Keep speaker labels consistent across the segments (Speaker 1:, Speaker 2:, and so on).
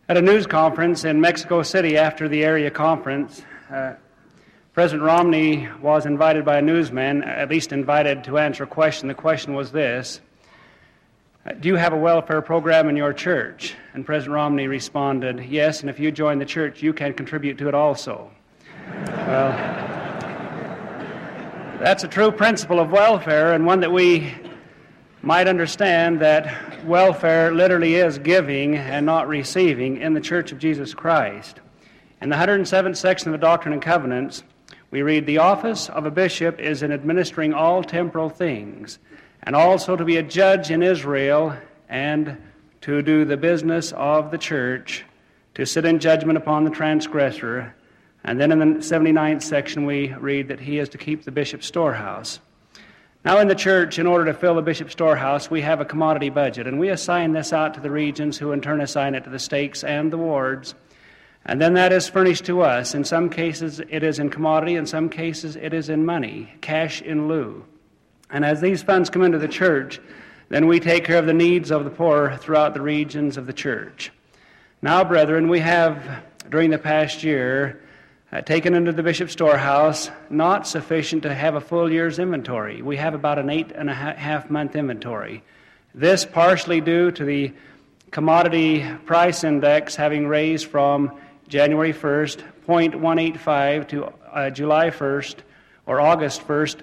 Speaker 1: At a news conference in Mexico City after the area conference, President Romney was invited by a newsman, at least invited to answer a question. The question was this: do you have a welfare program in your church? And President Romney responded, yes, and if you join the church, you can contribute to it also. Well, that's a true principle of welfare, and one that we might understand, that welfare literally is giving and not receiving in the Church of Jesus Christ. In the 107th section of the Doctrine and Covenants, we read, the office of a bishop is in administering all temporal things, and also to be a judge in Israel, and to do the business of the church, to sit in judgment upon the transgressor. And then in the 79th section we read that he is to keep the bishop's storehouse. Now in the church, in order to fill the bishop's storehouse, we have a commodity budget, and we assign this out to the regions, who in turn assign it to the stakes and the wards. And then that is furnished to us. In some cases it is in commodity, in some cases it is in money, cash in lieu. And as these funds come into the church, then we take care of the needs of the poor throughout the regions of the church. Now, brethren, we have, during the past year, taken into the bishop's storehouse not sufficient to have a full year's inventory. We have about an 8.5 month inventory. This partially due to the commodity price index having raised from January 1st, 0.185 to July 1st, or August 1st,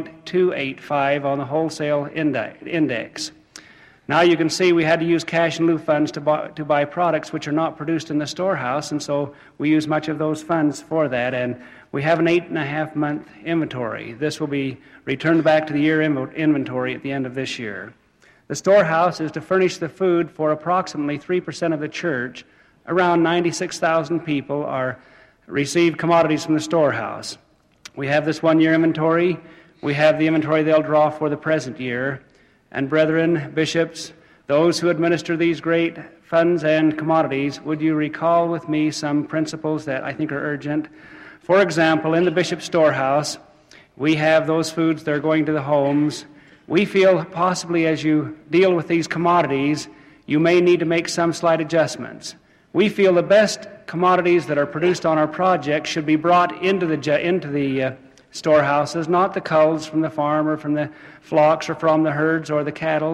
Speaker 1: 0.285 on the wholesale index. Now you can see we had to use cash in lieu funds to buy products which are not produced in the storehouse, and so we use much of those funds for that, and we have an 8.5 month inventory. This will be returned back to the year inventory at the end of this year. The storehouse is to furnish the food for approximately 3% of the church. Around 96,000 people receive commodities from the storehouse. We have this 1 year inventory. We have the inventory they'll draw for the present year. And brethren, bishops, those who administer these great funds and commodities, would you recall with me some principles that I think are urgent? For example, in the bishop's storehouse, we have those foods that are going to the homes. We feel possibly as you deal with these commodities, you may need to make some slight adjustments. We feel the best commodities that are produced on our project should be brought into the storehouses, not the culls from the farm or from the flocks or from the herds or the cattle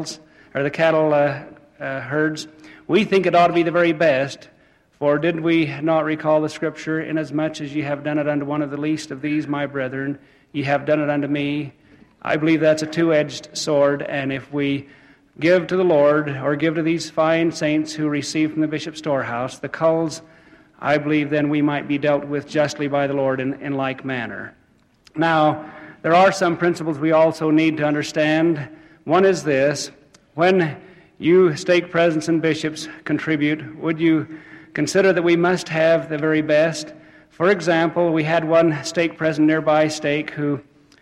Speaker 1: herds. We think it ought to be the very best. For did we not recall the scripture, inasmuch as ye have done it unto one of the least of these my brethren, ye have done it unto me? I believe that's a two-edged sword, and if we give to the Lord, or give to these fine saints who receive from the bishop's storehouse the culls, I believe then we might be dealt with justly by the Lord in like manner. Now, there are some principles we also need to understand. One is this: when you stake presents and bishops contribute, would you consider that we must have the very best? For example, we had one stake present nearby stake who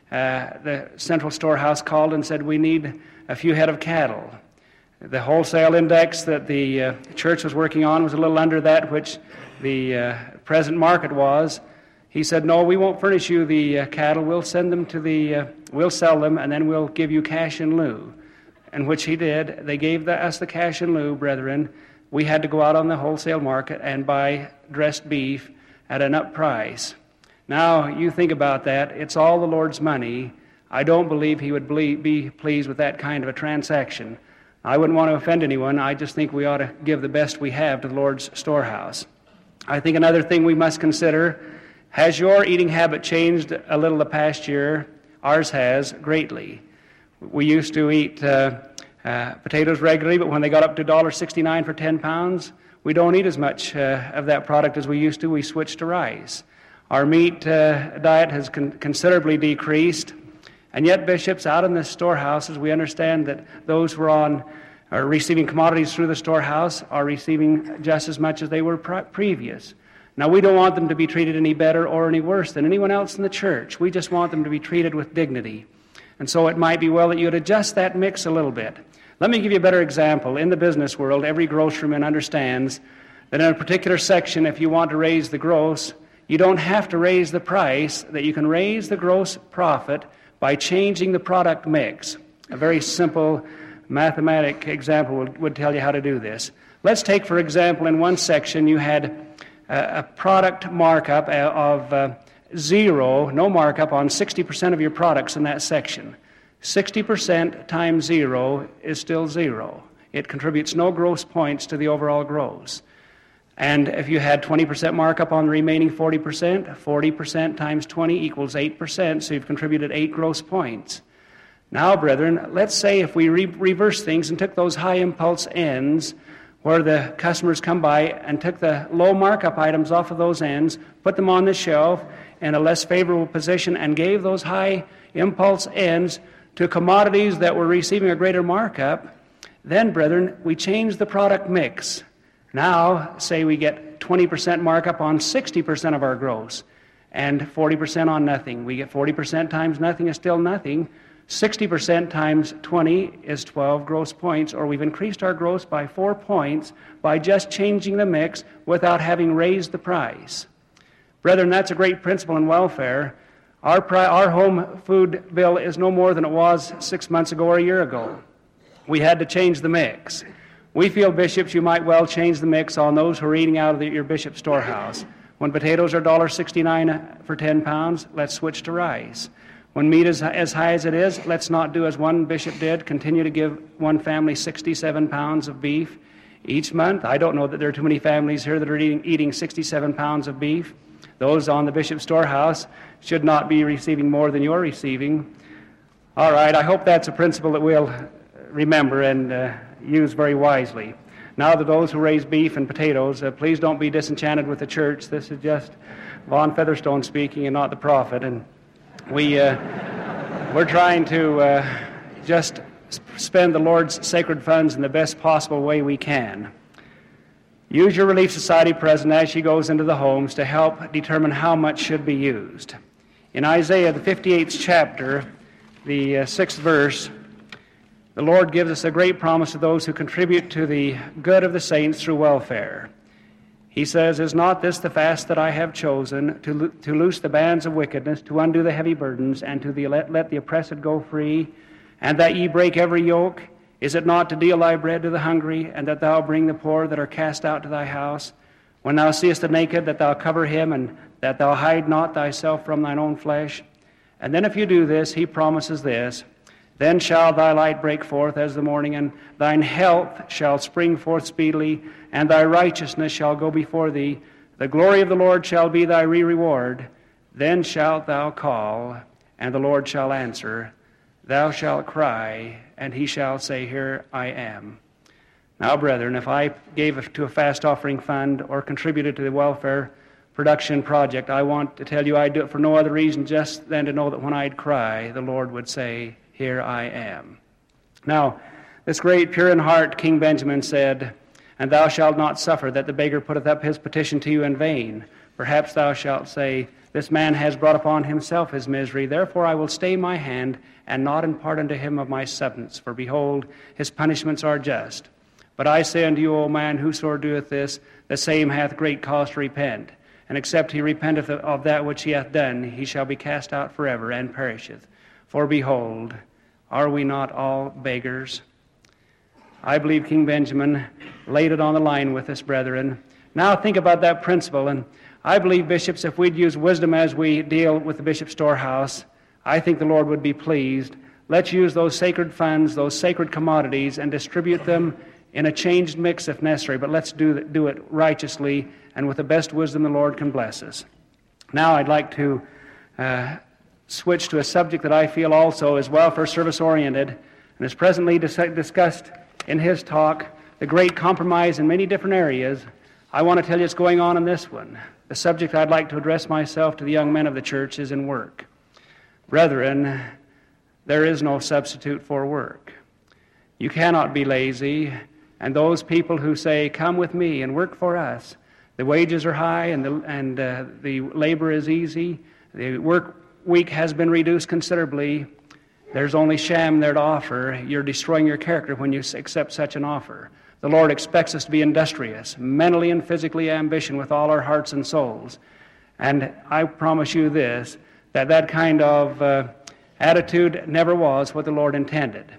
Speaker 1: the central storehouse called and said, we need a few head of cattle. The wholesale index that the church was working on was a little under that which the present market was. He said, no, we won't furnish you the cattle. We'll send them to we'll sell them, and then we'll give you cash in lieu. And which he did. They gave us the cash in lieu, brethren. We had to go out on the wholesale market and buy dressed beef at an up price. Now, you think about that. It's all the Lord's money. I don't believe he would be pleased with that kind of a transaction. I wouldn't want to offend anyone. I just think we ought to give the best we have to the Lord's storehouse. I think another thing we must consider: has your eating habit changed a little the past year? Ours has, greatly. We used to eat potatoes regularly, but when they got up to $1.69 for 10 pounds, we don't eat as much of that product as we used to. We switched to rice. Our meat diet has considerably decreased. And yet, bishops, out in the storehouses, we understand that those who are receiving commodities through the storehouse are receiving just as much as they were previous. Now, we don't want them to be treated any better or any worse than anyone else in the church. We just want them to be treated with dignity. And so it might be well that you would adjust that mix a little bit. Let me give you a better example. In the business world, every groceryman understands that in a particular section, if you want to raise the gross, you don't have to raise the price, that you can raise the gross profit by changing the product mix. A very simple mathematic example would tell you how to do this. Let's take, for example, in one section you had a product markup of 0, no markup on 60% of your products in that section. 60% times 0 is still 0. It contributes no gross points to the overall gross. And if you had 20% markup on the remaining 40%, 40% times 20 equals 8%, so you've contributed 8 gross points. Now, brethren, let's say if we reverse things and took those high impulse ends where the customers come by and took the low markup items off of those ends, put them on the shelf in a less favorable position, and gave those high impulse ends to commodities that were receiving a greater markup, then, brethren, we change the product mix. Now, say we get 20% markup on 60% of our gross and 40% on nothing. We get 40% times nothing is still nothing. 60% times 20 is 12 gross points, or we've increased our gross by 4 points by just changing the mix without having raised the price. Brethren, that's a great principle in welfare. Our home food bill is no more than it was 6 months ago or a year ago. We had to change the mix. We feel, bishops, you might well change the mix on those who are eating out of your bishop storehouse. When potatoes are $1.69 for 10 pounds, let's switch to rice. When meat is as high as it is, let's not do as one bishop did, continue to give one family 67 pounds of beef each month. I don't know that there are too many families here that are eating 67 pounds of beef. Those on the bishop's storehouse should not be receiving more than you're receiving. All right, I hope that's a principle that we'll remember and use very wisely. Now to those who raise beef and potatoes, please don't be disenchanted with the church. This is just Von Featherstone speaking and not the prophet. And we're trying to just spend the Lord's sacred funds in the best possible way we can. Use your Relief Society president as she goes into the homes to help determine how much should be used. In Isaiah, the 58th chapter, the 6th verse, the Lord gives us a great promise to those who contribute to the good of the saints through welfare. He says, "Is not this the fast that I have chosen, to loose the bands of wickedness, to undo the heavy burdens, and to let the oppressed go free, and that ye break every yoke? Is it not to deal thy bread to the hungry, and that thou bring the poor that are cast out to thy house? When thou seest the naked, that thou cover him, and that thou hide not thyself from thine own flesh?" And then if you do this, he promises this, "Then shall thy light break forth as the morning, and thine health shall spring forth speedily, and thy righteousness shall go before thee. The glory of the Lord shall be thy reward. Then shalt thou call, and the Lord shall answer. Thou shalt cry, and he shall say, Here I am." Now, brethren, if I gave to a fast offering fund or contributed to the welfare production project, I want to tell you I'd do it for no other reason just than to know that when I'd cry, the Lord would say, Here I am. Now, this great pure in heart King Benjamin said, "And thou shalt not suffer that the beggar putteth up his petition to you in vain. Perhaps thou shalt say, This man has brought upon himself his misery. Therefore I will stay my hand, and not impart unto him of my substance. For behold, his punishments are just. But I say unto you, O man, whoso doeth this, the same hath great cause to repent. And except he repenteth of that which he hath done, he shall be cast out forever, and perisheth. For behold, are we not all beggars?" I believe King Benjamin laid it on the line with us, brethren. Now think about that principle, and I believe, bishops, if we'd use wisdom as we deal with the bishop's storehouse, I think the Lord would be pleased. Let's use those sacred funds, those sacred commodities, and distribute them in a changed mix if necessary, but let's do it righteously and with the best wisdom the Lord can bless us. Now I'd like to switch to a subject that I feel also is welfare service oriented and is presently discussed in his talk, the great compromise in many different areas. I want to tell you what's going on in this one. The subject I'd like to address myself to the young men of the church is in work. Brethren, there is no substitute for work. You cannot be lazy, and those people who say, "Come with me and work for us," the wages are high and the labor is easy, the work week has been reduced considerably, there's only sham there to offer. You're destroying your character when you accept such an offer. The Lord expects us to be industrious, mentally and physically ambitious with all our hearts and souls. And I promise you this, that kind of attitude never was what the Lord intended.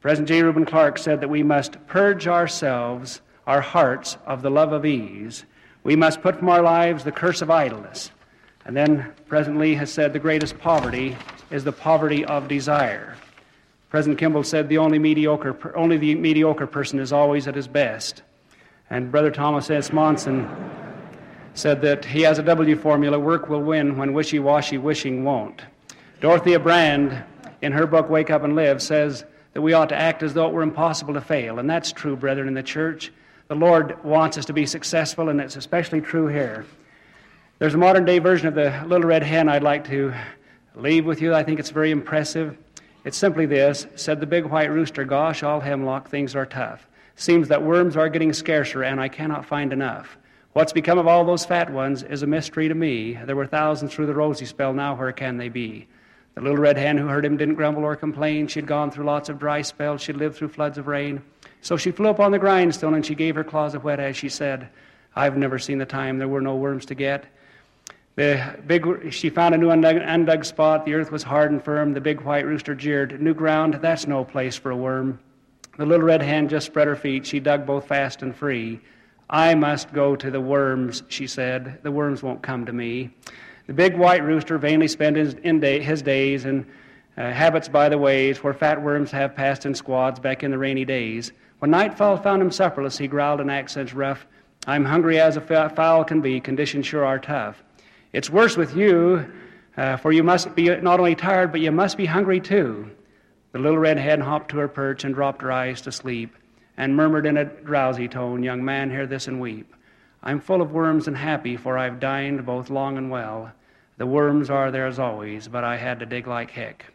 Speaker 1: President J. Reuben Clark said that we must purge ourselves, our hearts, of the love of ease. We must put from our lives the curse of idleness. And then President Lee has said the greatest poverty is the poverty of desire. President Kimball said the only the mediocre person is always at his best. And Brother Thomas S. Monson said that he has a W formula: work will win when wishy-washy wishing won't. Dorothea Brand, in her book Wake Up and Live, says that we ought to act as though it were impossible to fail. And that's true, brethren, in the church. The Lord wants us to be successful, and it's especially true here. There's a modern-day version of the Little Red Hen I'd like to leave with you. I think it's very impressive. It's simply this: said the big white rooster, gosh, all hemlock, things are tough. Seems that worms are getting scarcer, and I cannot find enough. What's become of all those fat ones is a mystery to me. There were thousands through the rosy spell, now where can they be? The little red hen who heard him didn't grumble or complain. She'd gone through lots of dry spells. She'd lived through floods of rain. So she flew up on the grindstone, and she gave her claws a whet as she said, I've never seen the time there were no worms to get. She found a new undug spot. The earth was hard and firm. The big white rooster jeered, new ground, that's no place for a worm. The little red hen just spread her feet. She dug both fast and free. I must go to the worms, she said. The worms won't come to me. The big white rooster vainly spent his days in habits by the ways where fat worms have passed in squads back in the rainy days. When nightfall found him supperless, he growled in accents rough, I'm hungry as a fowl can be, conditions sure are tough. It's worse with you, for you must be not only tired, but you must be hungry too. The little red hen hopped to her perch and dropped her eyes to sleep, and murmured in a drowsy tone, young man, hear this and weep. I'm full of worms and happy, for I've dined both long and well. The worms are there as always, but I had to dig like heck.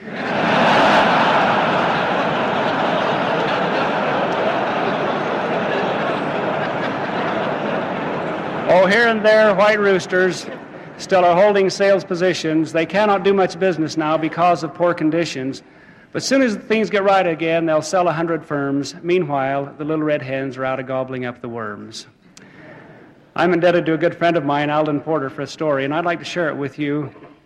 Speaker 1: Oh, here and there, white roosters still are holding sales positions. They cannot do much business now because of poor conditions. But as soon as things get right again, they'll sell 100 firms. Meanwhile, the little red hens are out of gobbling up the worms. I'm indebted to a good friend of mine, Alden Porter, for a story, and I'd like to share it with you.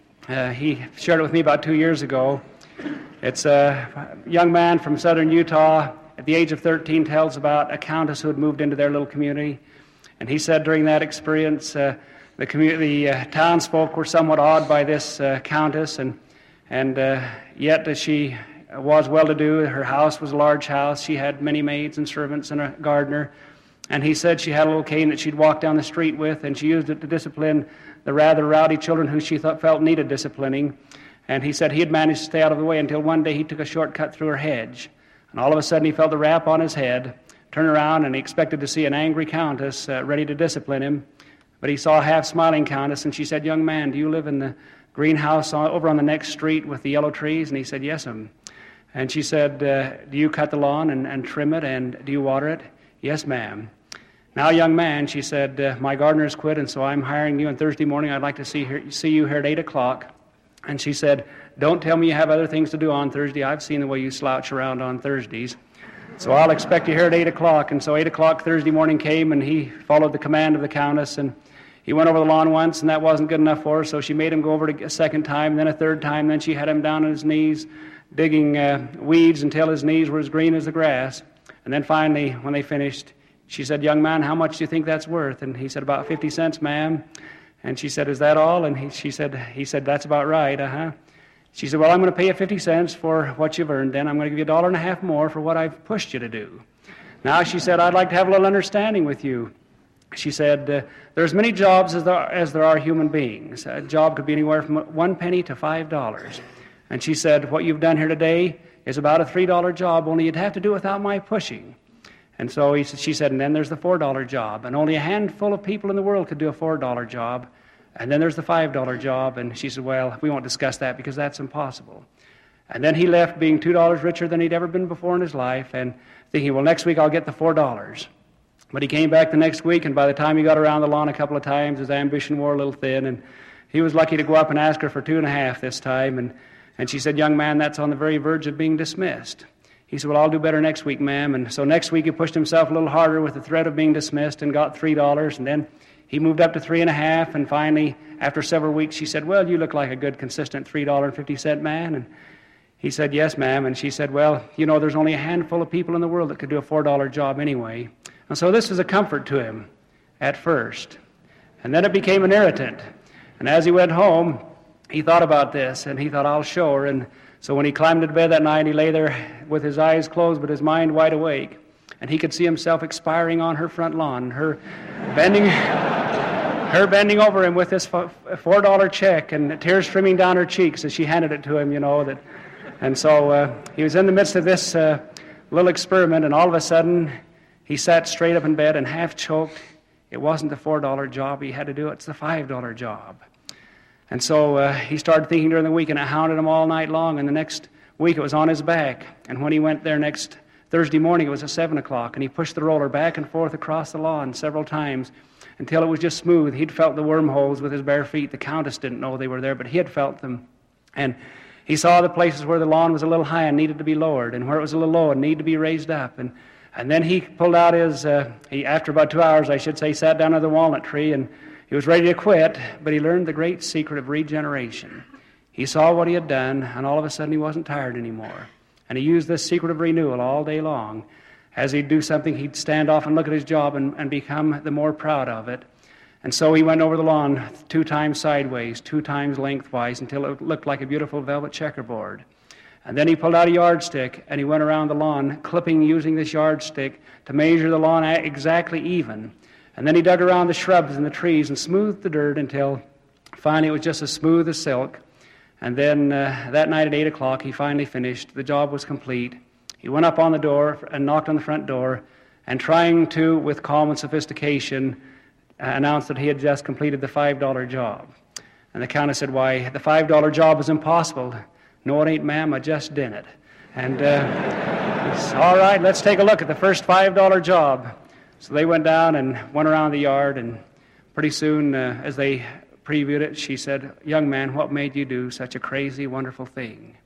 Speaker 1: He shared it with me about 2 years ago. It's a young man from southern Utah, at the age of 13, tells about a countess who had moved into their little community. And he said during that experience, the townsfolk were somewhat awed by this countess, and yet she was well-to-do. Her house was a large house. She had many maids and servants and a gardener. And he said she had a little cane that she'd walk down the street with, and she used it to discipline the rather rowdy children who she felt needed disciplining. And he said he had managed to stay out of the way until one day he took a shortcut through her hedge. And all of a sudden he felt the rap on his head, turned around, and he expected to see an angry countess ready to discipline him. But he saw a half-smiling countess, and she said, young man, do you live in the greenhouse over on the next street with the yellow trees? And he said, yes, ma'am. And she said, do you cut the lawn and trim it, and do you water it? Yes, ma'am. Now, young man, she said, my gardener's quit, and so I'm hiring you on Thursday morning. I'd like to see you here at 8 o'clock. And she said, don't tell me you have other things to do on Thursday. I've seen the way you slouch around on Thursdays. So I'll expect you here at 8 o'clock. And so 8 o'clock Thursday morning came, and he followed the command of the countess, and he went over the lawn once, and that wasn't good enough for her, so she made him go over a second time, then a third time, then she had him down on his knees, digging weeds until his knees were as green as the grass. And then finally, when they finished, she said, young man, how much do you think that's worth? And he said, about 50 cents, ma'am. And she said, is that all? And he said, that's about right, uh-huh. She said, well, I'm going to pay you 50 cents for what you've earned, then I'm going to give you $1.50 more for what I've pushed you to do. Now, she said, I'd like to have a little understanding with you. She said, there's many jobs as there are human beings. A job could be anywhere from 1 penny to $5. And she said, what you've done here today is about a $3 job, only you'd have to do it without my pushing. And so she said, and then there's the $4 job. And only a handful of people in the world could do a $4 job. And then there's the $5 job. And she said, well, we won't discuss that because that's impossible. And then he left being $2 richer than he'd ever been before in his life, and thinking, well, next week I'll get the $4. But he came back the next week, and by the time he got around the lawn a couple of times, his ambition wore a little thin, and he was lucky to go up and ask her for $2.50 this time. And she said, young man, that's on the very verge of being dismissed. He said, well, I'll do better next week, ma'am. And so next week he pushed himself a little harder with the threat of being dismissed and got $3. And then he moved up to $3.50. And finally, after several weeks, she said, well, you look like a good, consistent $3.50 man. And He said, yes, ma'am. And she said, well, you know, there's only a handful of people in the world that could do a $4 job anyway. And so this was a comfort to him at first. And then it became an irritant. And as he went home, he thought about this, and he thought, I'll show her. And so when he climbed into bed that night, he lay there with his eyes closed but his mind wide awake. And he could see himself expiring on her front lawn, her bending over him with this $4 check and tears streaming down her cheeks as she handed it to him, you know. And so he was in the midst of this little experiment, and all of a sudden he sat straight up in bed and half choked. It wasn't the $4 job he had to do, it's the $5 job. And so he started thinking during the week, and it hounded him all night long, and the next week it was on his back. And when he went there next Thursday morning, it was at 7 o'clock, and he pushed the roller back and forth across the lawn several times until it was just smooth. He'd felt the wormholes with his bare feet. The Countess didn't know they were there, but he had felt them. And he saw the places where the lawn was a little high and needed to be lowered, and where it was a little low and needed to be raised up. And then he pulled out his, after about 2 hours, I should say, sat down under the walnut tree, and he was ready to quit, but he learned the great secret of regeneration. He saw what he had done, and all of a sudden he wasn't tired anymore. And he used this secret of renewal all day long. As he'd do something, he'd stand off and look at his job and become the more proud of it. And so he went over the lawn 2 times sideways, 2 times lengthwise, until it looked like a beautiful velvet checkerboard. And then he pulled out a yardstick, and he went around the lawn, using this yardstick to measure the lawn exactly even. And then he dug around the shrubs and the trees and smoothed the dirt until finally it was just as smooth as silk. And then that night at 8 o'clock, he finally finished. The job was complete. He went up on the door and knocked on the front door, and trying to, with calm and sophistication, announced that he had just completed the $5 job. And the Countess said, why, the $5 job is impossible. No, it ain't, ma'am, I just did it. And he said, all right, let's take a look at the first $5 job. So they went down and went around the yard, and pretty soon, as they previewed it, she said, young man, what made you do such a crazy, wonderful thing?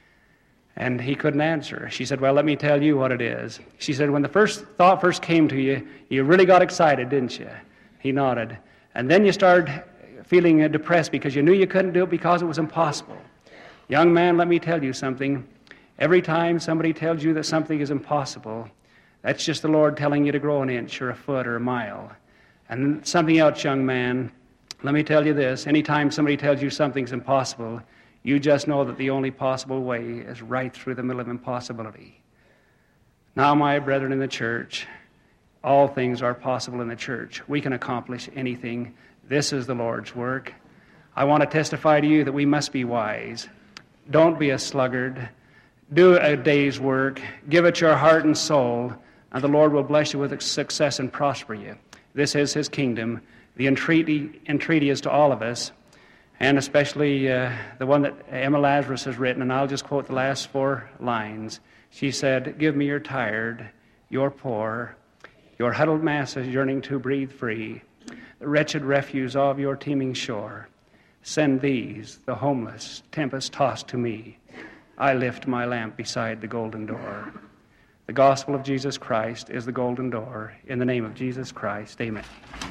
Speaker 1: And he couldn't answer. She said, well, let me tell you what it is. She said, when the thought first came to you, you really got excited, didn't you? He nodded. And then you started feeling depressed because you knew you couldn't do it because it was impossible. Young man, let me tell you something. Every time somebody tells you that something is impossible, that's just the Lord telling you to grow an inch or a foot or a mile. And something else, young man, let me tell you this. Anytime somebody tells you something's impossible, you just know that the only possible way is right through the middle of impossibility. Now, my brethren in the church, all things are possible in the church. We can accomplish anything. This is the Lord's work. I want to testify to you that we must be wise. Don't be a sluggard. Do a day's work. Give it your heart and soul, and the Lord will bless you with success and prosper you. This is His kingdom. The entreaty is to all of us, and especially the one that Emma Lazarus has written, and I'll just quote the last 4 lines. She said, give me your tired, your poor, your huddled masses yearning to breathe free, the wretched refuse of your teeming shore. Send these, the homeless, tempest-tossed to me. I lift my lamp beside the golden door. The gospel of Jesus Christ is the golden door. In the name of Jesus Christ, amen.